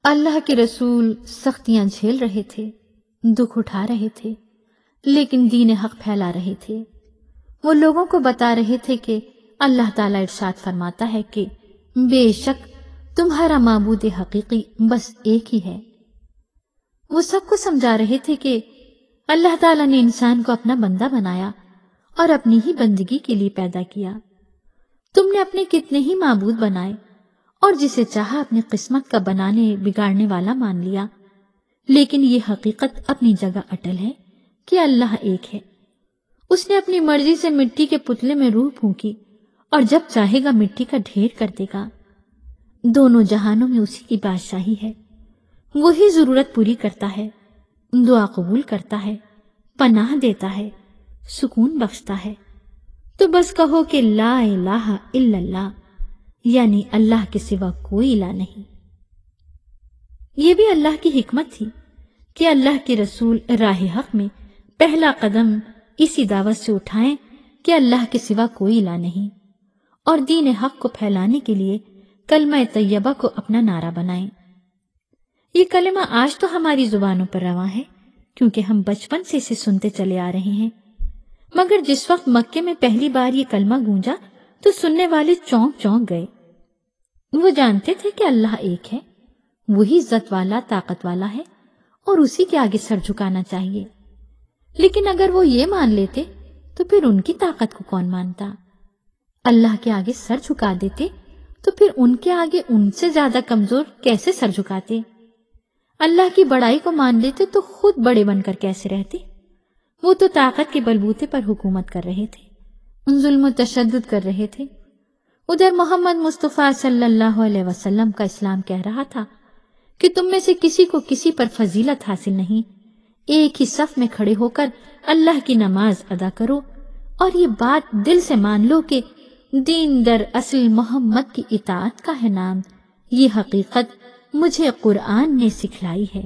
اللہ کے رسول سختیاں جھیل رہے تھے، دکھ اٹھا رہے تھے، لیکن دین حق پھیلا رہے تھے۔ وہ لوگوں کو بتا رہے تھے کہ اللہ تعالیٰ ارشاد فرماتا ہے کہ بے شک تمہارا معبود حقیقی بس ایک ہی ہے۔ وہ سب کو سمجھا رہے تھے کہ اللہ تعالیٰ نے انسان کو اپنا بندہ بنایا اور اپنی ہی بندگی کے لیے پیدا کیا۔ تم نے اپنے کتنے ہی معبود بنائے اور جسے چاہا اپنی قسمت کا بنانے بگاڑنے والا مان لیا، لیکن یہ حقیقت اپنی جگہ اٹل ہے کہ اللہ ایک ہے۔ اس نے اپنی مرضی سے مٹی کے پتلے میں روح پھونکی اور جب چاہے گا مٹی کا ڈھیر کر دے گا۔ دونوں جہانوں میں اسی کی بادشاہی ہے، وہی ضرورت پوری کرتا ہے، دعا قبول کرتا ہے، پناہ دیتا ہے، سکون بخشتا ہے۔ تو بس کہو کہ لا الہ الا اللہ، یعنی اللہ کے سوا کوئی الہ نہیں۔ یہ بھی اللہ کی حکمت تھی کہ اللہ کے رسول راہ حق میں پہلا قدم اسی دعوت سے اٹھائیں کہ اللہ کے سوا کوئی الہ نہیں، اور دین حق کو پھیلانے کے لیے کلمہ طیبہ کو اپنا نعرہ بنائیں۔ یہ کلمہ آج تو ہماری زبانوں پر رواں ہے کیونکہ ہم بچپن سے اسے سنتے چلے آ رہے ہیں، مگر جس وقت مکے میں پہلی بار یہ کلمہ گونجا تو سننے والے چونک چونک گئے۔ وہ جانتے تھے کہ اللہ ایک ہے، وہی عزت والا طاقت والا ہے اور اسی کے آگے سر جھکانا چاہیے۔ لیکن اگر وہ یہ مان لیتے تو پھر ان کی طاقت کو کون مانتا؟ اللہ کے آگے سر جھکا دیتے تو پھر ان کے آگے ان سے زیادہ کمزور کیسے سر جھکاتے؟ اللہ کی بڑائی کو مان لیتے تو خود بڑے بن کر کیسے رہتے؟ وہ تو طاقت کے بلبوتے پر حکومت کر رہے تھے، ظلم و تشدد کر رہے تھے۔ ادھر محمد مصطفیٰ صلی اللہ علیہ وسلم کا اسلام کہہ رہا تھا کہ تم میں سے کسی کو کسی پر فضیلت حاصل نہیں، ایک ہی صف میں کھڑے ہو کر اللہ کی نماز ادا کرو اور یہ بات دل سے مان لو کہ دین در اصل محمد کی اطاعت کا ہے نام، یہ حقیقت مجھے قرآن نے سکھلائی ہے۔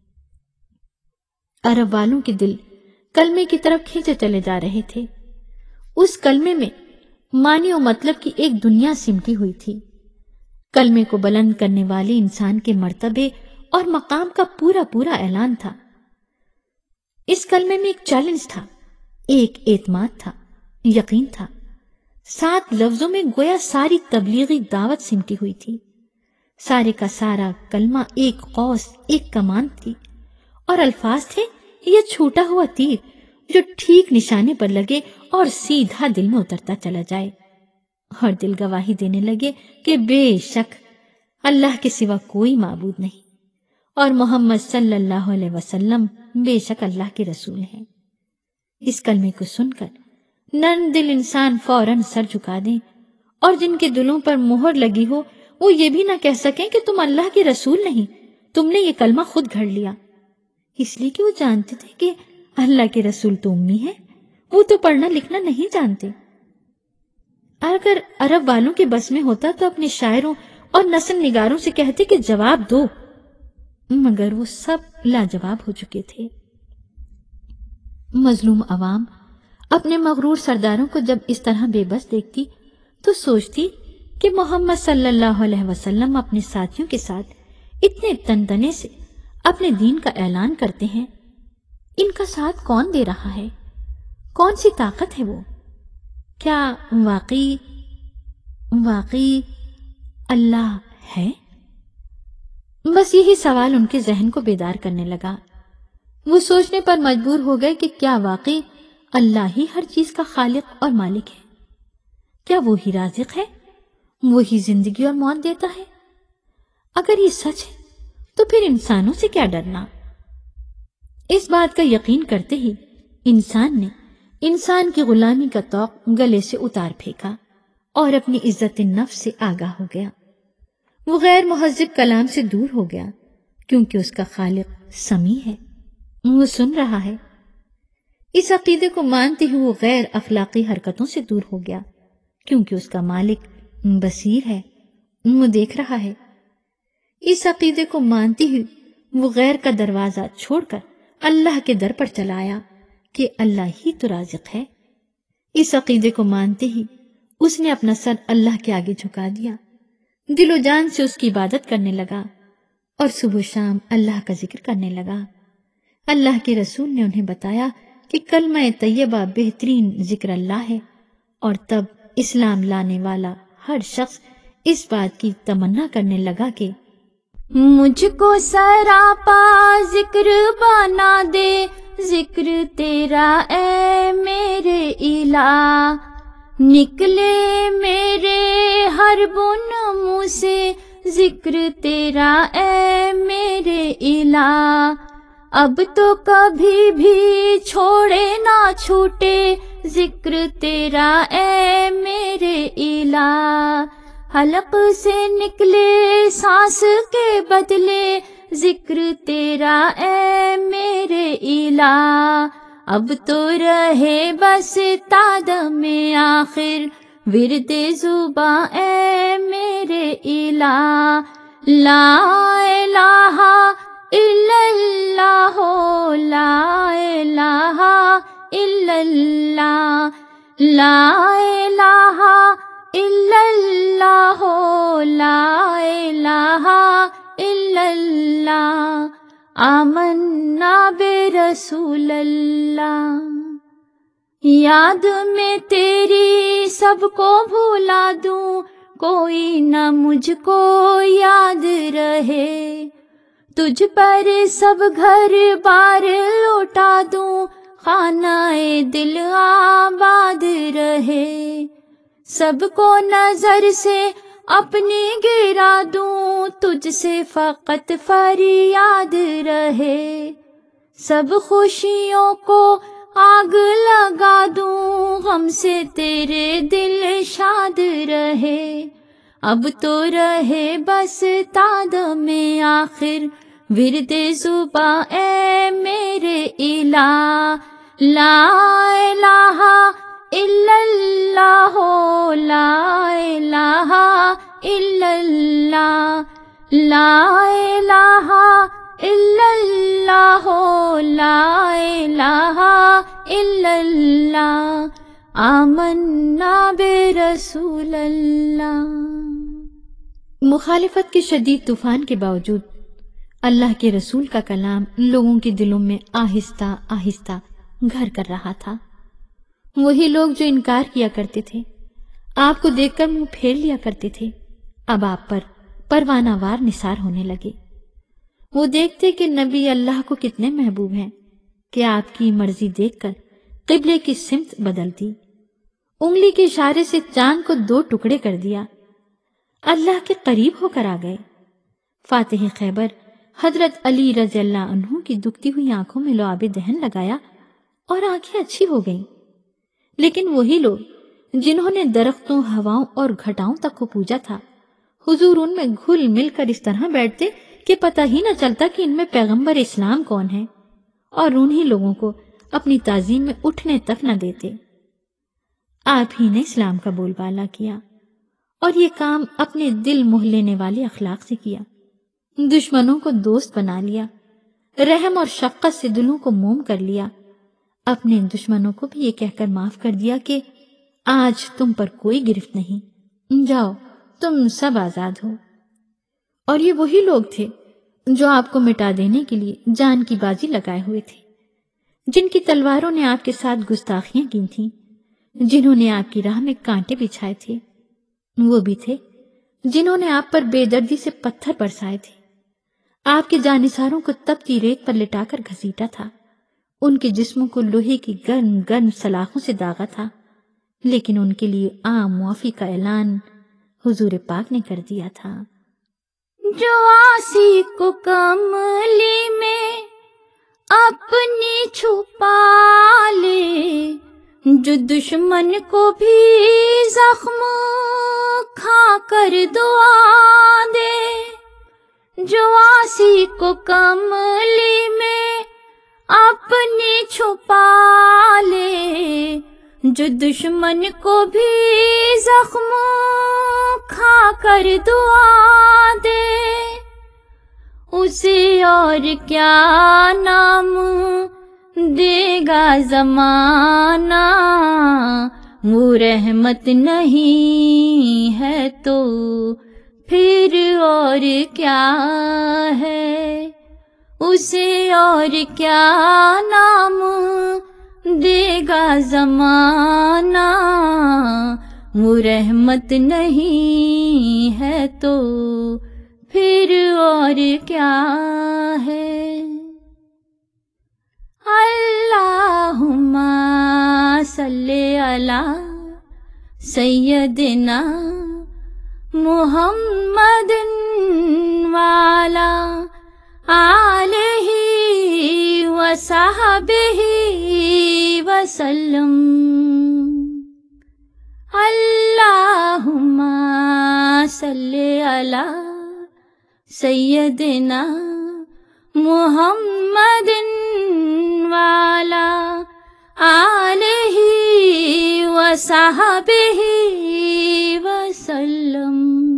عرب والوں کے دل کلمے کی طرف کھینچے چلے جا رہے تھے۔ اس کلمے میں معنی و مطلب کی ایک دنیا سمٹی ہوئی تھی۔ کلمے کو بلند کرنے والے انسان کے مرتبے اور مقام کا پورا پورا اعلان تھا۔ اس کلمے میں ایک چیلنج تھا، ایک اعتماد تھا، یقین تھا۔ 7 لفظوں میں گویا ساری تبلیغی دعوت سمٹی ہوئی تھی۔ سارے کا سارا کلمہ ایک قوس، ایک کمان تھی، اور الفاظ تھے یہ چھوٹا ہوا تیر جو ٹھیک نشانے پر لگے اور سیدھا دل میں اترتا چلا جائے، اور دل گواہی دینے لگے کہ بے شک اللہ کے سوا کوئی معبود نہیں اور محمد صلی اللہ علیہ وسلم بے شک اللہ کے رسول ہیں۔ اس کلمے کو سن کر نرم دل انسان فوراً سر جھکا دیں، اور جن کے دلوں پر مہر لگی ہو وہ یہ بھی نہ کہہ سکیں کہ تم اللہ کے رسول نہیں، تم نے یہ کلمہ خود گھڑ لیا، اس لیے کہ وہ جانتے تھے کہ اللہ کے رسول تو امی ہے، وہ تو پڑھنا لکھنا نہیں جانتے۔ اگر عرب والوں کے بس میں ہوتا تو اپنے شاعروں اور نثر نگاروں سے کہتے کہ جواب دو، مگر وہ سب لاجواب ہو چکے تھے۔ مظلوم عوام اپنے مغرور سرداروں کو جب اس طرح بے بس دیکھتی تو سوچتی کہ محمد صلی اللہ علیہ وسلم اپنے ساتھیوں کے ساتھ اتنے تنتنے سے اپنے دین کا اعلان کرتے ہیں، ان کا ساتھ کون دے رہا ہے؟ کون سی طاقت ہے وہ؟ کیا واقعی اللہ ہے؟ بس یہی سوال ان کے ذہن کو بیدار کرنے لگا۔ وہ سوچنے پر مجبور ہو گئے کہ کیا واقعی اللہ ہی ہر چیز کا خالق اور مالک ہے؟ کیا وہی رازق ہے؟ وہی زندگی اور موت دیتا ہے؟ اگر یہ سچ ہے تو پھر انسانوں سے کیا ڈرنا؟ اس بات کا یقین کرتے ہی انسان نے انسان کی غلامی کا طوق گلے سے اتار پھینکا اور اپنی عزت نفس سے آگاہ ہو گیا۔ وہ غیر مہذب کلام سے دور ہو گیا کیونکہ اس کا خالق سمیع ہے، وہ سن رہا ہے۔ اس عقیدے کو مانتے ہی وہ غیر اخلاقی حرکتوں سے دور ہو گیا کیونکہ اس کا مالک بصیر ہے، وہ دیکھ رہا ہے۔ اس عقیدے کو مانتے ہی وہ غیر کا دروازہ چھوڑ کر اللہ کے در پر چلا آیا کہ اللہ ہی تو رازق ہے۔ اس عقیدے کو مانتے ہی اس نے اپنا سر اللہ کے آگے جھکا دیا، دل و جان سے اس کی عبادت کرنے لگا، اور صبح شام اللہ کا ذکر کرنے لگا۔ اللہ کے رسول نے انہیں بتایا کہ کلمہ طیبہ بہترین ذکر اللہ ہے، اور تب اسلام لانے والا ہر شخص اس بات کی تمنا کرنے لگا کہ مجھ کو سراپا ذکر بنا دے، ذکر تیرا اے میرے الہ، نکلے میرے ہر بن منہ سے ذکر تیرا اے میرے الہ، اب تو کبھی بھی چھوڑے نہ چھوٹے ذکر تیرا اے میرے الہ، حلق سے نکلے سانس کے بدلے ذکر تیرا اے میرے الہ، اب تو رہے بس تادم آخر ورد زباں اے میرے الہ، لا الہ الا اللہ، لا الہ الا اللہ، لا الہ الا اللہ، لا الہ الا اللہ، آمنا برسول اللہ، یاد میں تیری سب کو بھولا دوں، کوئی نہ مجھ کو یاد رہے، تجھ پر سب گھر بار لوٹا دوں، خانہ دل آباد رہے، سب کو نظر سے اپنی گرا دوں، تجھ سے فقط فریاد رہے، سب خوشیوں کو آگ لگا دوں، غم سے تیرے دل شاد رہے، اب تو رہے بس تادم آخر ورد زباں اے میرے الہ، لا الہ الا اللہ، لا الہ الا اللہ، لا الہ الا اللہ، لا الہ الا اللہ، آمنا برسول اللہ۔ مخالفت کے شدید طوفان کے باوجود اللہ کے رسول کا کلام لوگوں کے دلوں میں آہستہ آہستہ گھر کر رہا تھا۔ وہی لوگ جو انکار کیا کرتے تھے، آپ کو دیکھ کر منہ پھیر لیا کرتے تھے، اب آپ پر پروانہ وار نثار ہونے لگے۔ وہ دیکھتے کہ نبی اللہ کو کتنے محبوب ہیں کہ آپ کی مرضی دیکھ کر قبلے کی سمت بدل دی، انگلی کے اشارے سے چاند کو 2 ٹکڑے کر دیا، اللہ کے قریب ہو کر آ گئے۔ فاتح خیبر حضرت علی رضی اللہ عنہ کی دکھتی ہوئی آنکھوں میں لعاب دہن لگایا اور آنکھیں اچھی ہو گئیں۔ لیکن وہی لوگ جنہوں نے درختوں، ہواؤں اور گھٹاؤں تک کو پوجا تھا، حضور ان میں گھل مل کر اس طرح بیٹھتے کہ پتہ ہی نہ چلتا کہ ان میں پیغمبر اسلام کون ہے، اور انہی لوگوں کو اپنی تعظیم میں اٹھنے تک نہ دیتے۔ آپ ہی نے اسلام کا بول بالا کیا، اور یہ کام اپنے دل موہ لینے والے اخلاق سے کیا، دشمنوں کو دوست بنا لیا، رحم اور شفقت سے دلوں کو موم کر لیا، اپنے دشمنوں کو بھی یہ کہہ کر معاف کر دیا کہ آج تم پر کوئی گرفت نہیں، جاؤ تم سب آزاد ہو۔ اور یہ وہی لوگ تھے جو آپ کو مٹا دینے کے لیے جان کی بازی لگائے ہوئے تھے، جن کی تلواروں نے آپ کے ساتھ گستاخیاں کی تھیں، جنہوں نے آپ کی راہ میں کانٹے بچھائے تھے، وہ بھی تھے جنہوں نے آپ پر بے دردی سے پتھر برسائے تھے، آپ کے جانثاروں کو تپتی ریت پر لٹا کر گھسیٹا تھا، ان کے جسموں کو لوہے کی گرم گرم سلاخوں سے داغا تھا، لیکن ان کے لیے عام معافی کا اعلان حضور پاک نے کر دیا تھا۔ جو آسی کو کملی میں اپنی چھپا لے، جو دشمن کو بھی زخم کھا کر دعا دے، جو آسی کو کملی میں اپنی چھپا لے، جو دشمن کو بھی زخم کھا کر دعا دے، اسے اور کیا نام دے گا زمانہ، وہ رحمت نہیں ہے تو پھر اور کیا ہے اسے اور کیا نام دے گا زمانہ، وہ رحمت نہیں ہے تو پھر اور کیا ہے۔ اللہم صلی علی سیدنا محمد وعلی آلہ وصحبہ وسلم۔ اللہم صلی علی سیدنا محمد وعلی آلہ وصحبہ وسلم۔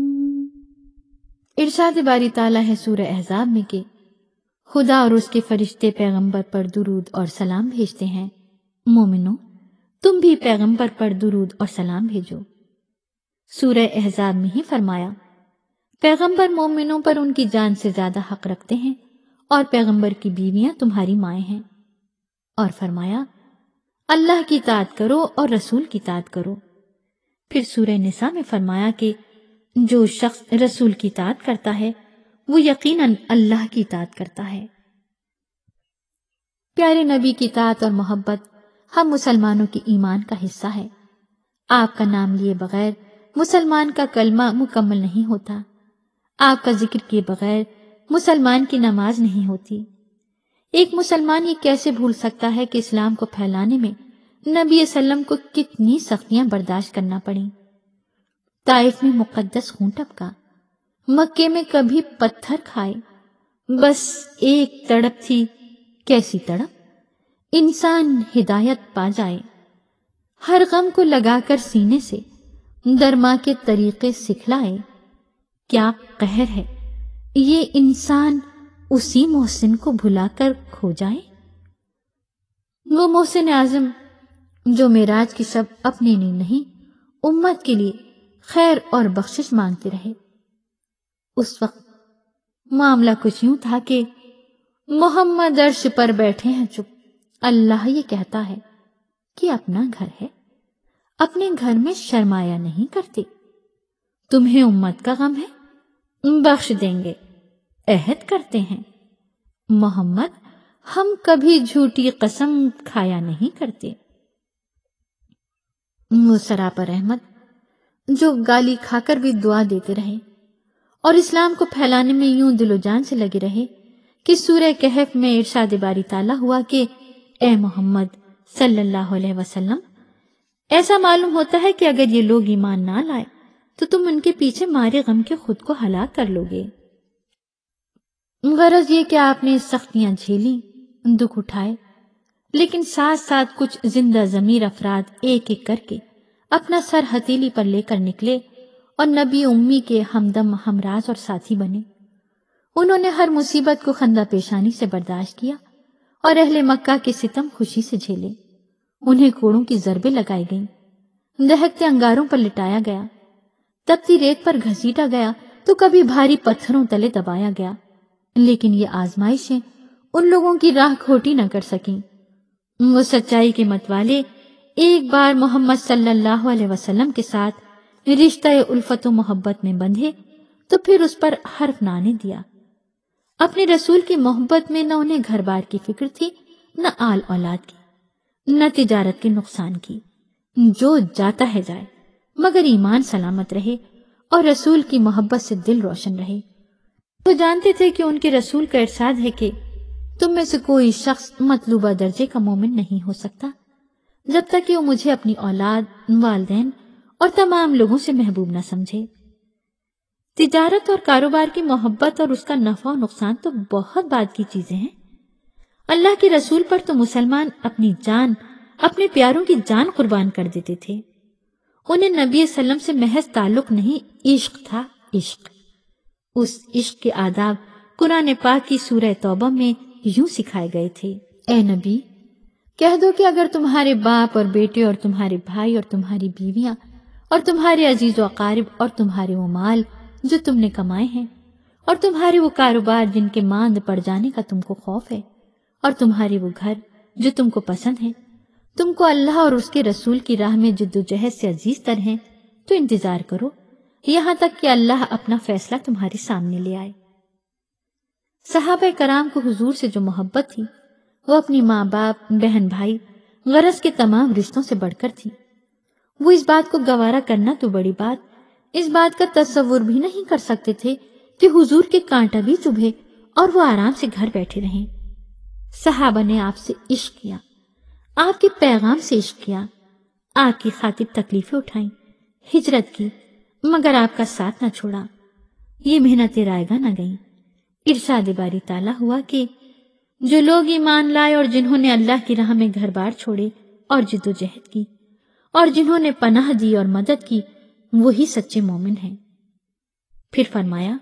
ارشاد باری تعالیٰ ہے سورہ احزاب میں کہ خدا اور اس کے فرشتے پیغمبر پر درود اور سلام بھیجتے ہیں، مومنو تم بھی پیغمبر پر درود اور سلام بھیجو۔ سورہ احزاب میں ہی فرمایا پیغمبر مومنوں پر ان کی جان سے زیادہ حق رکھتے ہیں اور پیغمبر کی بیویاں تمہاری مائیں ہیں، اور فرمایا اللہ کی اطاعت کرو اور رسول کی اطاعت کرو۔ پھر سورہ نساء میں فرمایا کہ جو شخص رسول کی اطاعت کرتا ہے وہ یقیناً اللہ کی اطاعت کرتا ہے۔ پیارے نبی کی اطاعت اور محبت ہم مسلمانوں کی ایمان کا حصہ ہے۔ آپ کا نام لیے بغیر مسلمان کا کلمہ مکمل نہیں ہوتا، آپ کا ذکر کیے بغیر مسلمان کی نماز نہیں ہوتی۔ ایک مسلمان یہ کیسے بھول سکتا ہے کہ اسلام کو پھیلانے میں نبی صلی اللہ علیہ وسلم کو کتنی سختیاں برداشت کرنا پڑیں۔ طائف میں مقدس خون ٹپکا، مکے میں کبھی پتھر کھائے، بس ایک تڑپ تھی، کیسی تڑپ؟ انسان ہدایت پا جائے، ہر غم کو لگا کر سینے سے درما کے طریقے سکھلائے۔ کیا قہر ہے یہ انسان اسی محسن کو بھلا کر کھو جائے۔ وہ محسن اعظم جو معراج کی شب اپنے لیے نہیں امت کے لیے خیر اور بخشش مانگتے رہے، اس وقت معاملہ کچھ یوں تھا کہ محمد عرش پر بیٹھے ہیں چپ، اللہ یہ کہتا ہے کہ اپنا گھر ہے، اپنے گھر میں شرمایا نہیں کرتے، تمہیں امت کا غم ہے، بخش دیں گے، عہد کرتے ہیں۔ محمد ہم کبھی جھوٹی قسم کھایا نہیں کرتے۔ وہ سراپر رحمت جو گالی کھا کر بھی دعا دیتے رہے اور اسلام کو پھیلانے میں یوں دل و جان سے لگے رہے کہ سورہ کہف میں ارشاد باری تعالیٰ ہوا کہ اے محمد صلی اللہ علیہ وسلم، ایسا معلوم ہوتا ہے کہ اگر یہ لوگ ایمان نہ لائے تو تم ان کے پیچھے مارے غم کے خود کو ہلاک کر لو گے۔ غرض یہ کہ آپ نے سختیاں جھیلی، دکھ اٹھائے، لیکن ساتھ ساتھ کچھ زندہ ضمیر افراد ایک ایک کر کے اپنا سر ہتھیلی پر لے کر نکلے اور نبی امی کے ہمدم ہمراز اور ساتھی بنے۔ انہوں نے ہر مصیبت کو خندہ پیشانی سے برداشت کیا اور اہل مکہ کے ستم خوشی سے جھیلے۔ انہیں کوڑوں کی ضربیں لگائی گئیں، دہکتے انگاروں پر لٹایا گیا، تپتی ریت پر گھسیٹا گیا تو کبھی بھاری پتھروں تلے دبایا گیا، لیکن یہ آزمائشیں ان لوگوں کی راہ کھوٹی نہ کر سکیں۔ وہ سچائی کے متوالے ایک بار محمد صلی اللہ علیہ وسلم کے ساتھ رشتہ الفت و محبت میں بندھے تو پھر اس پر حرف نہ آنے دیا۔ اپنے رسول کی محبت میں نہ انہیں گھر بار کی فکر تھی، نہ آل اولاد کی، نہ تجارت کے نقصان کی۔ جو جاتا ہے جائے، مگر ایمان سلامت رہے اور رسول کی محبت سے دل روشن رہے۔ وہ جانتے تھے کہ ان کے رسول کا ارشاد ہے کہ تم میں سے کوئی شخص مطلوبہ درجے کا مومن نہیں ہو سکتا جب تک کہ وہ مجھے اپنی اولاد، والدین اور تمام لوگوں سے محبوب نہ سمجھے۔ تجارت اور کاروبار کی محبت اور اس کا نفع و نقصان تو بہت بعد کی چیزیں ہیں۔ اللہ کے رسول پر تو مسلمان اپنی جان، اپنے پیاروں کی جان قربان کر دیتے تھے۔ انہیں نبی صلی اللہ علیہ وسلم سے محض تعلق نہیں، عشق تھا، عشق۔ اس عشق کے آداب قرآن پاک کی سورہ توبہ میں یوں سکھائے گئے تھے: اے نبی، کہہ دو کہ اگر تمہارے باپ اور بیٹے اور تمہارے بھائی اور تمہاری بیویاں اور تمہارے عزیز و اقارب اور تمہارے وہ مال جو تم نے کمائے ہیں، اور تمہارے وہ کاروبار جن کے ماند پڑ جانے کا تم کو خوف ہے، اور تمہارے وہ گھر جو تم کو پسند ہیں، تم کو اللہ اور اس کے رسول کی راہ میں جدوجہد سے عزیز تر ہیں، تو انتظار کرو یہاں تک کہ اللہ اپنا فیصلہ تمہارے سامنے لے آئے۔ صحابہ کرام کو حضور سے جو محبت تھی وہ اپنی ماں باپ، بہن بھائی، غرض کے تمام رشتوں سے بڑھ کر تھی۔ وہ اس بات کو گوارا کرنا تو بڑی بات، اس بات کا تصور بھی نہیں کر سکتے تھے کہ حضور کے کانٹا بھی چبھے اور وہ آرام سے گھر بیٹھے رہیں۔ صحابہ نے آپ سے عشق کیا، آپ کے پیغام سے عشق کیا، آپ کی خاطر تکلیفیں اٹھائیں، ہجرت کی، مگر آپ کا ساتھ نہ چھوڑا۔ یہ محنتیں رائیگاں نہ گئیں۔ ارشاد باری تعالیٰ ہوا کہ جو لوگ ایمان لائے اور جنہوں نے اللہ کی راہ میں گھر بار چھوڑے اور جدوجہد کی اور جنہوں نے پناہ دی اور مدد کی، وہی سچے مومن ہیں۔ پھر فرمایا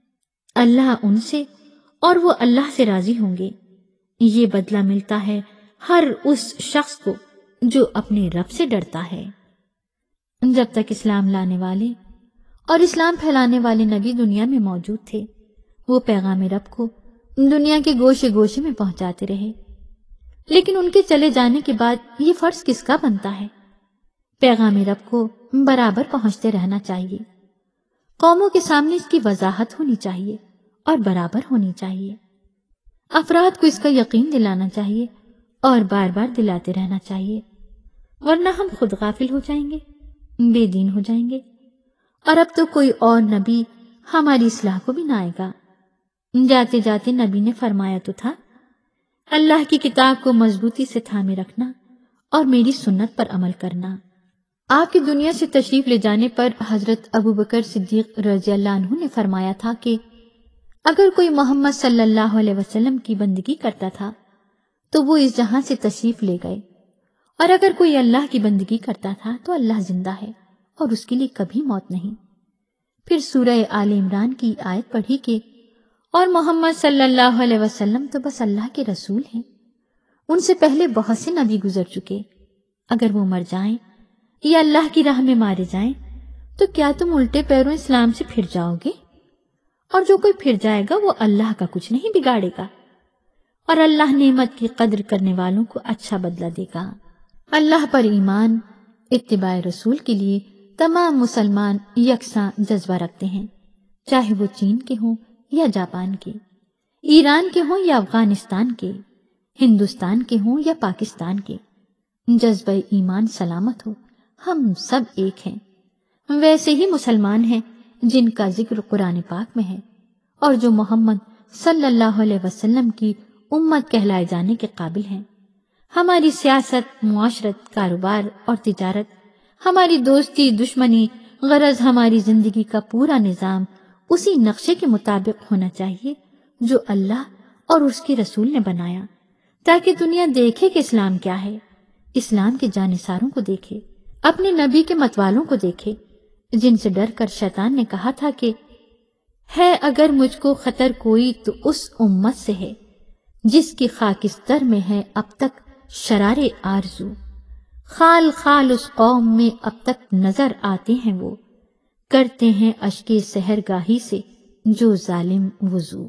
اللہ ان سے اور وہ اللہ سے راضی ہوں گے۔ یہ بدلہ ملتا ہے ہر اس شخص کو جو اپنے رب سے ڈرتا ہے۔ جب تک اسلام لانے والے اور اسلام پھیلانے والے نبی دنیا میں موجود تھے، وہ پیغام رب کو دنیا کے گوشے گوشے میں پہنچاتے رہے، لیکن ان کے چلے جانے کے بعد یہ فرض کس کا بنتا ہے؟ پیغام رب کو برابر پہنچتے رہنا چاہیے، قوموں کے سامنے اس کی وضاحت ہونی چاہیے اور برابر ہونی چاہیے، افراد کو اس کا یقین دلانا چاہیے اور بار بار دلاتے رہنا چاہیے، ورنہ ہم خود غافل ہو جائیں گے، بے دین ہو جائیں گے، اور اب تو کوئی اور نبی ہماری اصلاح کو بھی نہ آئے گا۔ جاتے جاتے نبی نے فرمایا تو تھا، اللہ کی کتاب کو مضبوطی سے تھامے رکھنا اور میری سنت پر عمل کرنا۔ آپ کی دنیا سے تشریف لے جانے پر حضرت ابوبکر صدیق رضی اللہ عنہ نے فرمایا تھا کہ اگر کوئی محمد صلی اللہ علیہ وسلم کی بندگی کرتا تھا تو وہ اس جہاں سے تشریف لے گئے، اور اگر کوئی اللہ کی بندگی کرتا تھا تو اللہ زندہ ہے اور اس کے لیے کبھی موت نہیں۔ پھر سورہ آل عمران کی آیت پڑھی کہ اور محمد صلی اللہ علیہ وسلم تو بس اللہ کے رسول ہیں، ان سے پہلے بہت سے نبی گزر چکے، اگر وہ مر جائیں یا اللہ کی راہ میں مارے جائیں تو کیا تم الٹے پیروں اسلام سے پھر جاؤ گے؟ اور جو کوئی پھر جائے گا وہ اللہ کا کچھ نہیں بگاڑے گا، اور اللہ نعمت کی قدر کرنے والوں کو اچھا بدلہ دے گا۔ اللہ پر ایمان، اتباع رسول کے لیے تمام مسلمان یکساں جذبہ رکھتے ہیں، چاہے وہ چین کے ہوں یا جاپان کے، ایران کے ہوں یا افغانستان کے، ہندوستان کے ہوں یا پاکستان کے۔ جذبہ ایمان سلامت ہو، ہم سب ایک ہیں۔ ویسے ہی مسلمان ہیں جن کا ذکر قرآن پاک میں ہے اور جو محمد صلی اللہ علیہ وسلم کی امت کہلائے جانے کے قابل ہیں۔ ہماری سیاست، معاشرت، کاروبار اور تجارت، ہماری دوستی، دشمنی، غرض ہماری زندگی کا پورا نظام اسی نقشے کے مطابق ہونا چاہیے جو اللہ اور اس کے رسول نے بنایا، تاکہ دنیا دیکھے کہ اسلام کیا ہے، اسلام کے جانثاروں کو دیکھے، اپنے نبی کے متوالوں کو دیکھے، جن سے ڈر کر شیطان نے کہا تھا کہ ہے اگر مجھ کو خطر کوئی تو اس امت سے ہے جس کی خاکستر میں ہے اب تک شرار آرزو، خال خال اس قوم میں اب تک نظر آتے ہیں، وہ کرتے ہیں اشک سحر گاہی سے جو ظالم وضو۔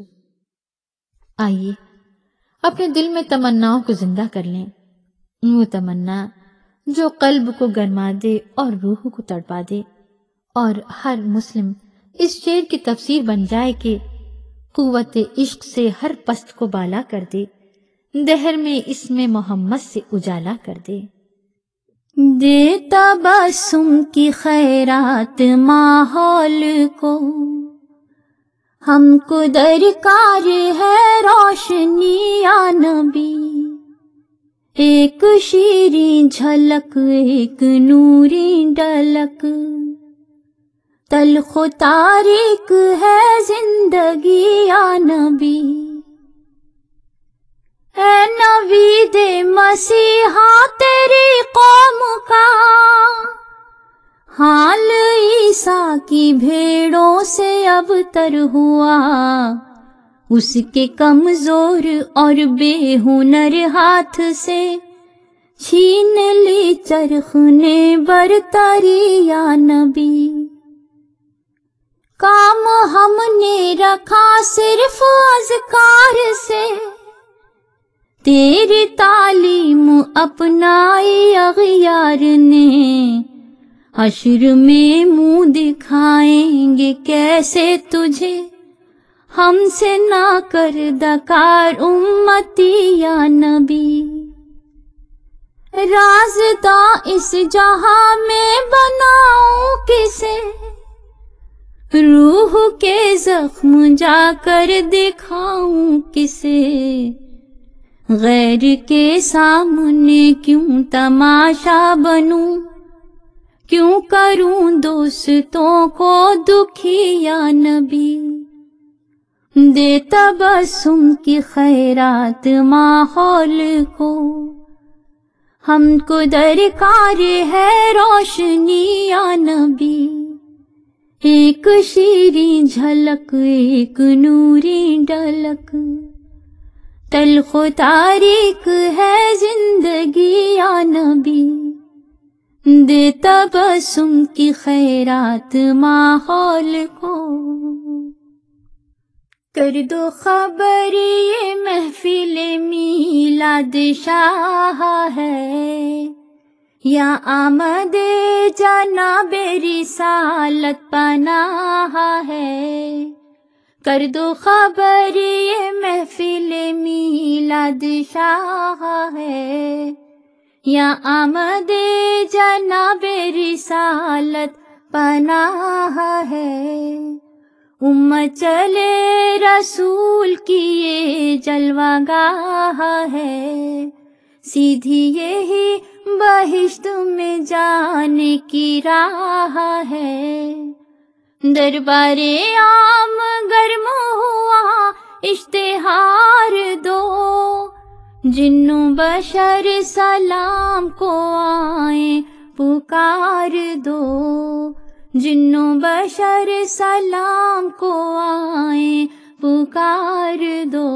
آئیے اپنے دل میں تمناؤں کو زندہ کر لیں، وہ تمنا جو قلب کو گرما دے اور روح کو تڑپا دے، اور ہر مسلم اس شعر کی تفسیر بن جائے کہ قوت عشق سے ہر پست کو بالا کر دے، دہر میں اسم محمد سے اجالا کر دے۔ دے تبسم کی خیرات ماحول کو، ہم کو درکار ہے روشنی یا نبی، ایک شیریں جھلک ایک نوری ڈلک، تلخ و تاریک ہے زندگی یا نبی، اے نوید مسیحا تیری قوم کا حال عیسیٰ کی بھیڑوں سے اب تر ہوا، اس کے کمزور اور بے ہنر ہاتھ سے چھین لی چرخ نے برتری یا نبی، کام ہم نے رکھا صرف اذکار سے، تیری تعلیم اپنائی اغیار نے، حشر میں منہ دکھائیں گے کیسے تجھے، ہم سے نہ کر دکار امتی یا نبی۔ رازداں اس جہاں میں بناؤں کسے، روح کے زخم جا کر دکھاؤں کسے، غیر کے سامنے کیوں تماشا بنوں، کیوں کروں دوستوں کو دکھی یا نبی۔ دے تبسم کی خیرات ماحول کو، ہم کو درکار ہے روشنی یا نبی۔ ایک شیریں جھلک ایک نوری ڈھلک، تلخ و تاریک ہے زندگی یا نبی۔ دے تبسم کی خیرات ماحول کو، کر دو خبر یہ محفل میلاد شاہ ہے، یا آمد جناب رسالت پناہ ہے۔ کر دو خبر یہ محفل میلاد شاہ ہے، یا آمد جناب رسالت پناہ ہے۔ امت چلے رسول کی یہ جلوہ گاہ ہے، سیدھی یہی بہشت میں جانے کی راہ ہے۔ دربار عام گرم ہوا اشتہار دو، جن و بشر سلام کو آئیں پکار دو، جن و بشر سلام کو آئیں پکار دو۔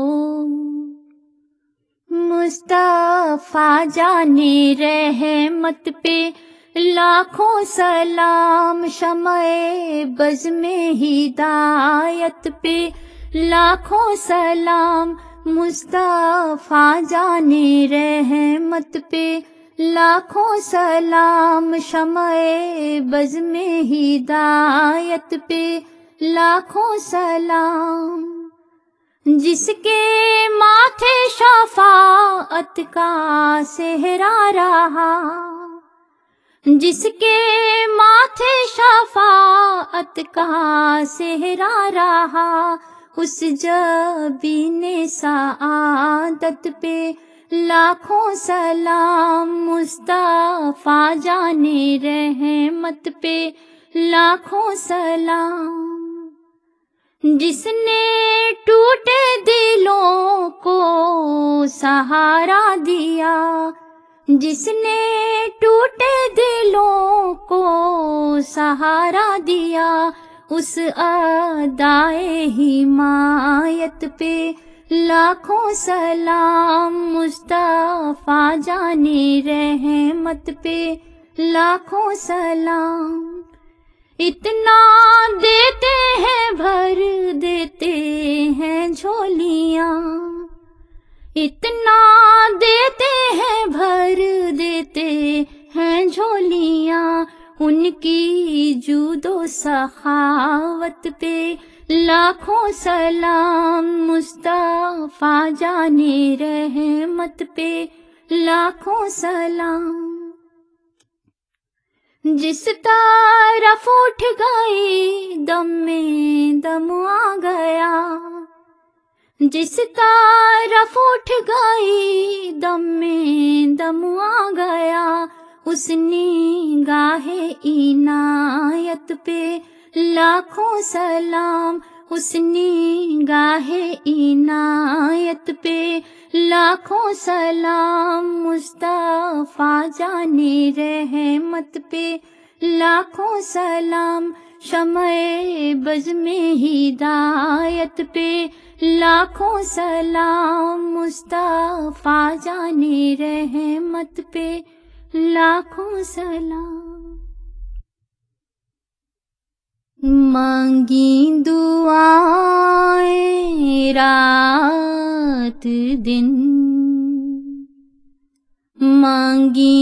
مصطفیٰ جانے رحمت پہ لاکھوں سلام، شمع بزم ہدایت پہ لاکھوں سلام، مصطفیٰ جانے رحمت پہ لاکھوں سلام، شمع بزم ہدایت پہ لاکھوں سلام۔ جس کے ماتھے شفاعت کا صحرا رہا، جس کے ماتھے شفاعت کا صحرا رہا، اس جبین سعادت پہ لاکھوں سلام، مصطفیٰ جانے رحمت پہ لاکھوں سلام۔ جس نے ٹوٹے دلوں کو سہارا دیا، جس نے ٹوٹے دلوں کو سہارا دیا، اس ادائے حمایت پہ لاکھوں سلام، مصطفیٰ جانے رحمت پہ لاکھوں سلام۔ اتنا دیتے ہیں بھر دیتے ہیں جھولیاں، اتنا دیتے ہیں بھر دیتے ہیں جھولیاں، ان کی جود و سخاوت پہ لاکھوں سلام، مصطفیٰ جانے رحمت پہ لاکھوں سلام۔ جس طرف اٹھ گئی دم میں دم آ گیا، جس طرف اٹھ گئی دم میں دم آ گیا، اس نگاہ عنایت پہ لاکھوں سلام، اس نگاہ عنایت پہ لاکھوں سلام، مصطفیٰ جانے رحمت پہ لاکھوں سلام، شمع بزم ہدایت پہ لاکھوں سلام، مصطفیٰ جانے رحمت پہ لاکھوں سلام۔ مانگی دعائیں رات دن، مانگی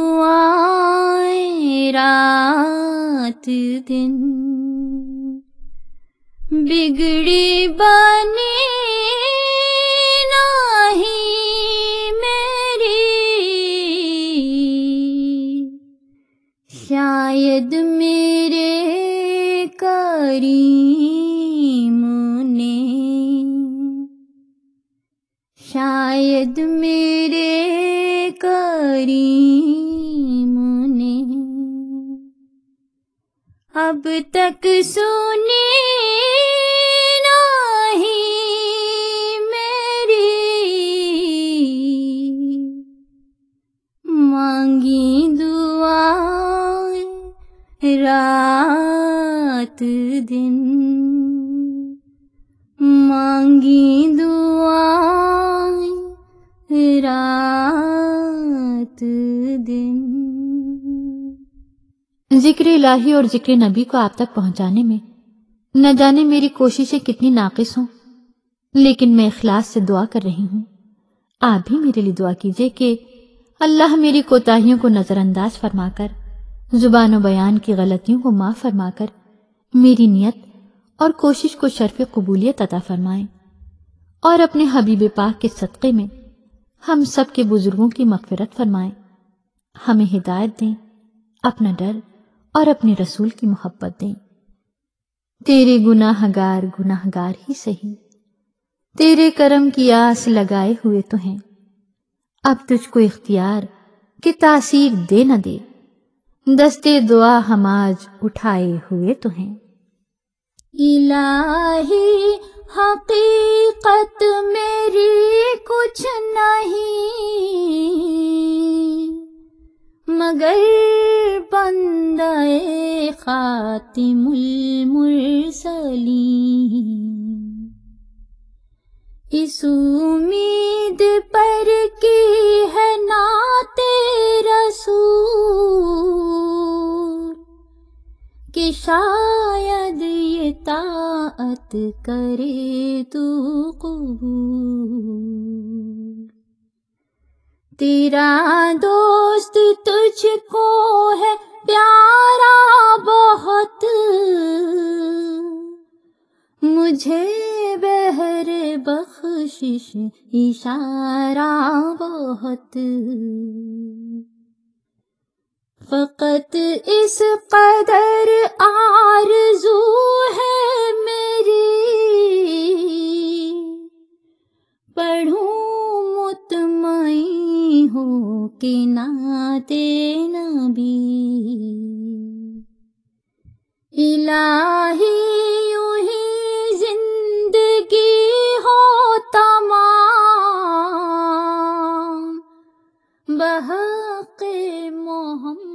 دعائیں رات دن، بگڑی بنی نہیں میری، شاید میرے کریم نے، شاید میرے کریم نے اب تک سنی نہیں میری، مانگی دعائیں رات دن، مانگی دعائیں رات دن۔ ذکر الہی اور ذکر نبی کو آپ تک پہنچانے میں نہ جانے میری کوششیں کتنی ناقص ہوں، لیکن میں اخلاص سے دعا کر رہی ہوں۔ آپ بھی میرے لیے دعا کیجیے کہ اللہ میری کوتاہیوں کو نظر انداز فرما کر، زبان و بیان کی غلطیوں کو معاف فرما کر میری نیت اور کوشش کو شرف قبولیت عطا فرمائیں، اور اپنے حبیب پاک کے صدقے میں ہم سب کے بزرگوں کی مغفرت فرمائیں، ہمیں ہدایت دیں، اپنا ڈر اور اپنے رسول کی محبت دیں۔ تیرے گناہ گار ہی سہی، تیرے کرم کی آس لگائے ہوئے تو ہیں، اب تجھ کو اختیار کہ تاثیر دے نہ دے، دستے دعا ہم آج اٹھائے ہوئے تو ہیں۔ الہی حقیقت میری کچھ نہیں، مگر بندہ خاتم المرسلین، اس امید پر کی ہے نعت رسول کہ شاید یہ طاعت کرے تو قبول۔ تیرا دوست تجھ کو ہے پیارا بہت، مجھے بہر بخشش اشارہ بہت، فقط اس قدر آرزو ہے میری، پڑھوں مطمئن ہو کہ نعت نبی۔ الہی یوں ہی زندگی ہو تمام بحق محمد